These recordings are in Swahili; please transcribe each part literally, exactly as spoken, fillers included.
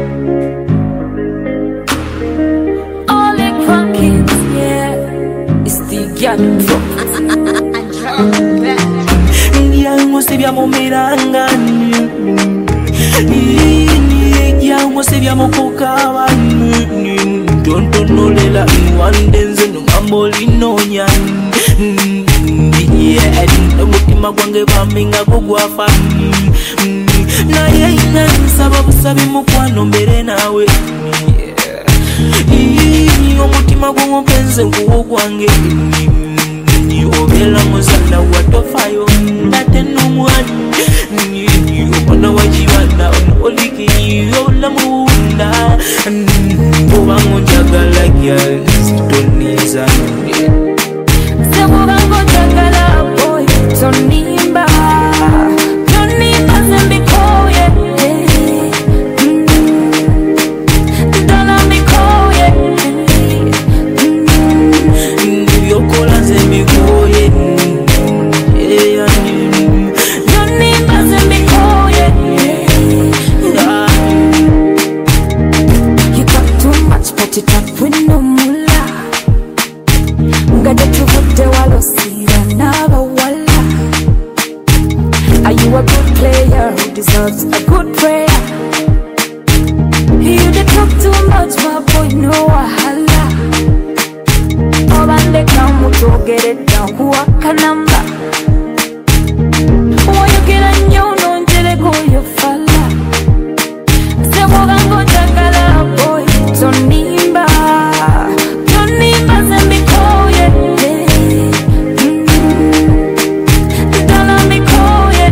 All the crackings, yeah. It's the girl drop. Yango se biamo miranga, yango se biamo kokaba. Don't know lela one denze no mamboli no nyan. Yeah, no mutima gwange baminga kugwafa. Na yenga sababu sabi mukwano mbere nawe. Iyo mutima gwangu penze nguwo gwange. Ni obela muzanda watofayo ndate numwani. Ni obana wajiwana oliki yola munda. Obango njagala girls toniza. Sebo bango njagala boy tonimba. Tonimba zembikoye. Dala mbikoye. Yokola zembikoye. Tonimba zembikoye. You talk too much but it up with no mula. Ngade tuvude walosira naba wala. Are you a good player who deserves a good prayer? You dey talk too much, my boy, no wahala. Obande kamu to get it down, waka number. Why you get a new no njere go you falla. Sebo gango jagala boy, tonimba. Tonimba zembikoye. Dala mbikoye.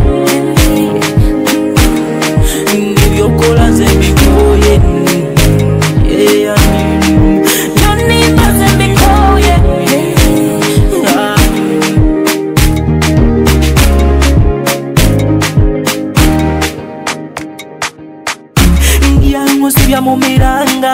Yokola zembikoye. Tonimba zembikoye. Yango se biamo miranga.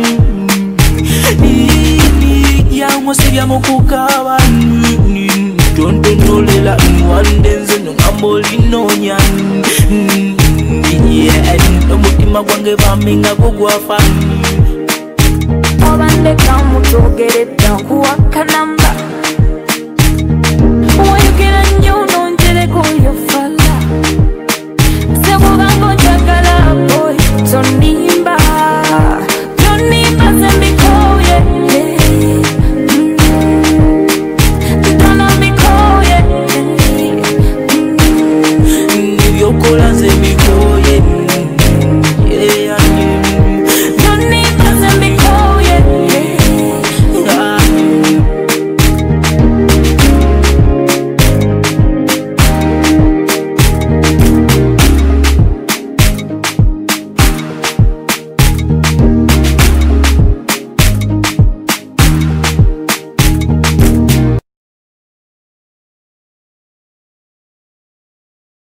Yango se biamo kukaba. Don't know lela one denze no mamboli no nyan. Yeah, no mutima gwange baminga kugwafa. Obande kamu to get it down, waka number.